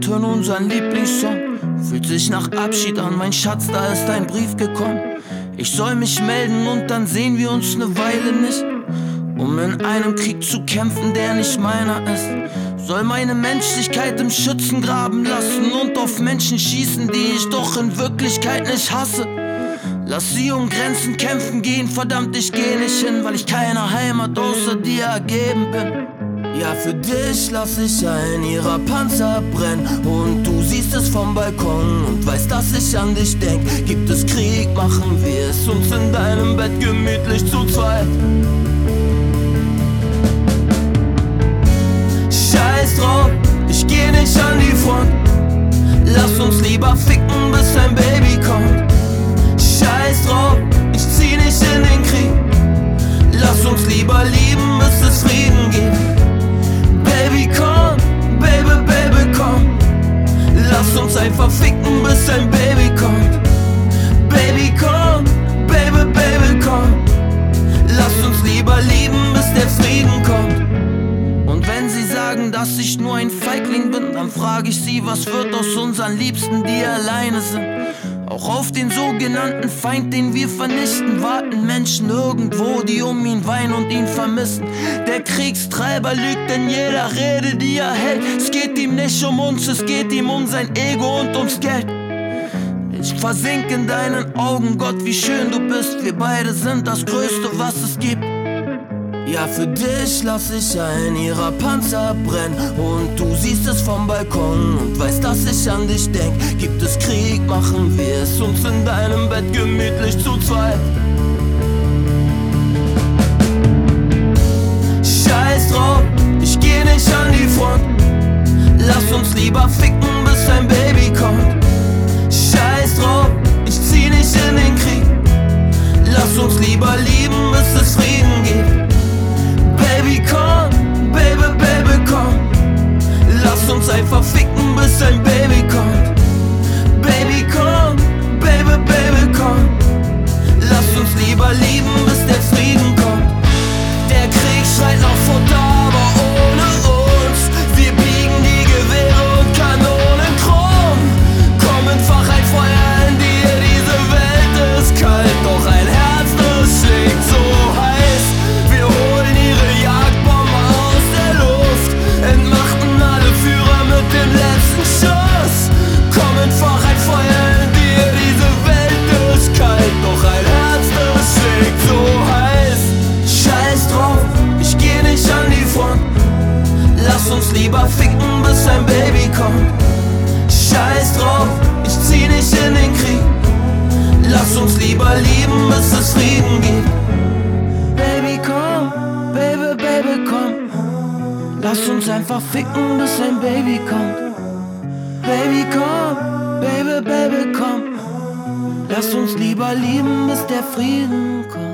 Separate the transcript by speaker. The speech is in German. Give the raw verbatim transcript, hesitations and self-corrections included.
Speaker 1: hören unseren Lieblingssong. Fühlt sich nach Abschied an, mein Schatz, da ist ein Brief gekommen. Ich soll mich melden und dann sehen wir uns ne Weile nicht, um in einem Krieg zu kämpfen, der nicht meiner ist. Soll meine Menschlichkeit im Schützengraben lassen und auf Menschen schießen, die ich doch in Wirklichkeit nicht hasse. Lass sie um Grenzen kämpfen gehen, verdammt, ich geh nicht hin, weil ich keiner Heimat außer dir ergeben bin. Ja, für dich lass ich ein ihrer Panzer brennen und du siehst es vom Balkon und weißt, dass ich an dich denk. Gibt es Krieg, machen wir es uns in deinem Bett gemütlich zu zweit. Scheiß drauf, ich geh nicht an die Front. Lass uns lieber ficken, bis ein Baby kommt. Scheiß drauf, ich zieh nicht in den Krieg. Lass uns lieber lieben, bis es Frieden gibt. Baby, komm, Baby, Baby, komm. Lass uns einfach ficken, bis ein Baby kommt. Baby, komm, Baby, Baby, komm. Lass uns lieber lieben, bis der Frieden kommt. Und wenn sie sagen, dass ich nur ein Feigling bin, dann frag ich sie, was wird aus unseren Liebsten, die alleine sind. Auch auf den sogenannten Feind, den wir vernichten, warten Menschen irgendwo, die um ihn weinen und ihn vermissen. Der Kriegstreiber lügt in jeder Rede, die er hält. Es geht ihm nicht um uns, es geht ihm um sein Ego und ums Geld. Ich versink in deinen Augen, Gott, wie schön du bist. Wir beide sind das Größte, was es gibt. Ja, für dich lass ich ein ihrer Panzer brennen und du siehst es vom Balkon und weißt, dass ich an dich denk. Gibt es Krieg, machen wir es uns in deinem Bett gemütlich zu zweit. Scheiß drauf, ich geh nicht an die Front. Lass uns lieber ficken, bis ein Baby kommt. Scheiß drauf, ich zieh nicht in den Krieg. Lass uns lieber lieben, bis es Frieden gibt. Baby, komm, Baby, Baby, komm. Lass uns einfach ficken, bis ein Baby kommt. Baby, komm, Baby, Baby, komm. Lass uns lieber lieben, bis der Frieden kommt. Der Krieg schreit nach Futter, aber ohne uns. Wir biegen die Gewehre und Kanonen krumm. Komm, entfach ein Feuer in dir, diese Welt ist kalt, doch ein Herz, das schlägt so heiß. Wir holen ihre Jagdbomber aus der Luft, entmachten alle Führer mit dem letzten Schuss. Komm, entfach ein Feuer in dir, diese Welt ist kalt, doch ein Herz, das schlägt so heiß. Scheiß drauf, ich geh nicht an die Front. Lass uns lieber ficken, bis ein Baby kommt. Scheiß drauf, ich zieh nicht in den Krieg. Lass uns lieber lieben, bis es Frieden gibt. Baby, komm, Baby, Baby, komm. Lass uns einfach ficken, bis ein Baby kommt. Baby, komm, Baby, Baby, komm. Lass uns lieber lieben, bis der Frieden kommt.